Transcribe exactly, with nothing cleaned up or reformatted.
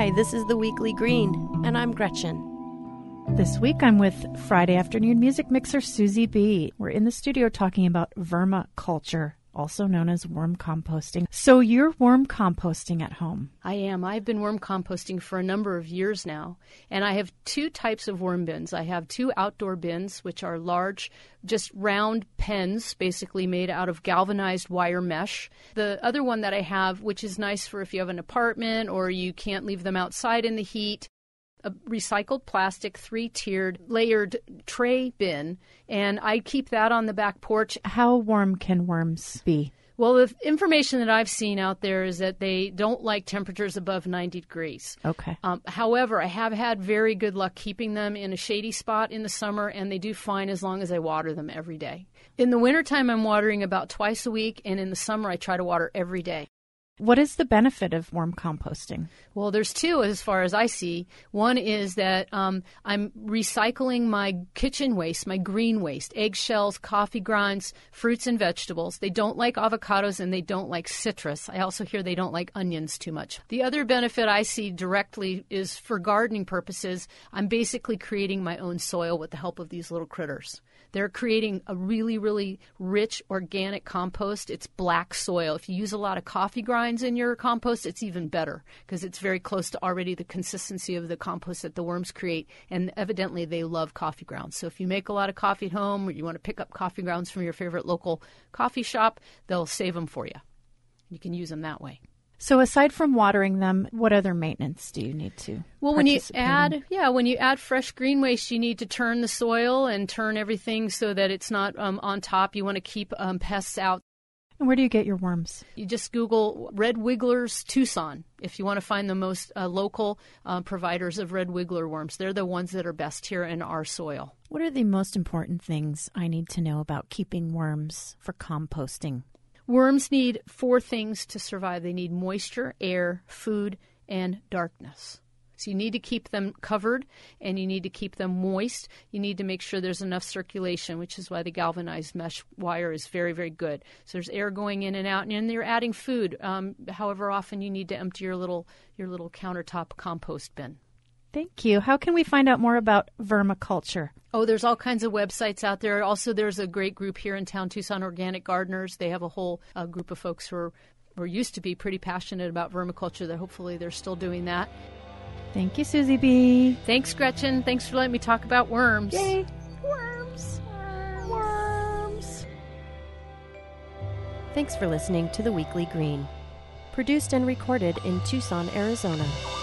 Hi, this is The Weekly Green, and I'm Gretchen. This week I'm with Friday afternoon music mixer Susie B. We're in the studio talking about vermiculture, also known as worm composting. So you're worm composting at home. I am. I've been worm composting for a number of years now, and I have two types of worm bins. I have two outdoor bins, which are large, just round pens, basically made out of galvanized wire mesh. The other one that I have, which is nice for if you have an apartment or you can't leave them outside in the heat, a recycled plastic, three-tiered, layered tray bin, and I keep that on the back porch. How warm can worms be? Well, the information that I've seen out there is that they don't like temperatures above ninety degrees. Okay. Um, however, I have had very good luck keeping them in a shady spot in the summer, and they do fine as long as I water them every day. In the wintertime, I'm watering about twice a week, and in the summer, I try to water every day. What is the benefit of worm composting? Well, there's two as far as I see. One is that um, I'm recycling my kitchen waste, my green waste, eggshells, coffee grinds, fruits and vegetables. They don't like avocados and they don't like citrus. I also hear they don't like onions too much. The other benefit I see directly is for gardening purposes. I'm basically creating my own soil with the help of these little critters. They're creating a really, really rich organic compost. It's black soil. If you use a lot of coffee grinds in your compost, it's even better because it's very close to already the consistency of the compost that the worms create. And evidently, they love coffee grounds. So if you make a lot of coffee at home or you want to pick up coffee grounds from your favorite local coffee shop, they'll save them for you. You can use them that way. So aside from watering them, what other maintenance do you need to Well, when you add, in? yeah, when you add fresh green waste, you need to turn the soil and turn everything so that it's not um, on top. You want to keep um, pests out. And where do you get your worms? You just Google Red Wigglers Tucson if you want to find the most uh, local uh, providers of red wiggler worms. They're the ones that are best here in our soil. What are the most important things I need to know about keeping worms for composting? Worms need four things to survive. They need moisture, air, food, and darkness. So you need to keep them covered, and you need to keep them moist. You need to make sure there's enough circulation, which is why the galvanized mesh wire is very, very good. So there's air going in and out, and then you're adding food. Um, however often you need to empty your little your little countertop compost bin. Thank you. How can we find out more about vermiculture? Oh, there's all kinds of websites out there. Also, there's a great group here in town, Tucson Organic Gardeners. They have a whole uh, group of folks who are, or used to be pretty passionate about vermiculture. That hopefully they're still doing that. Thank you, Susie B. Thanks, Gretchen. Thanks for letting me talk about worms. Yay. Worms. Worms. Worms. Thanks for listening to The Weekly Green. Produced and recorded in Tucson, Arizona.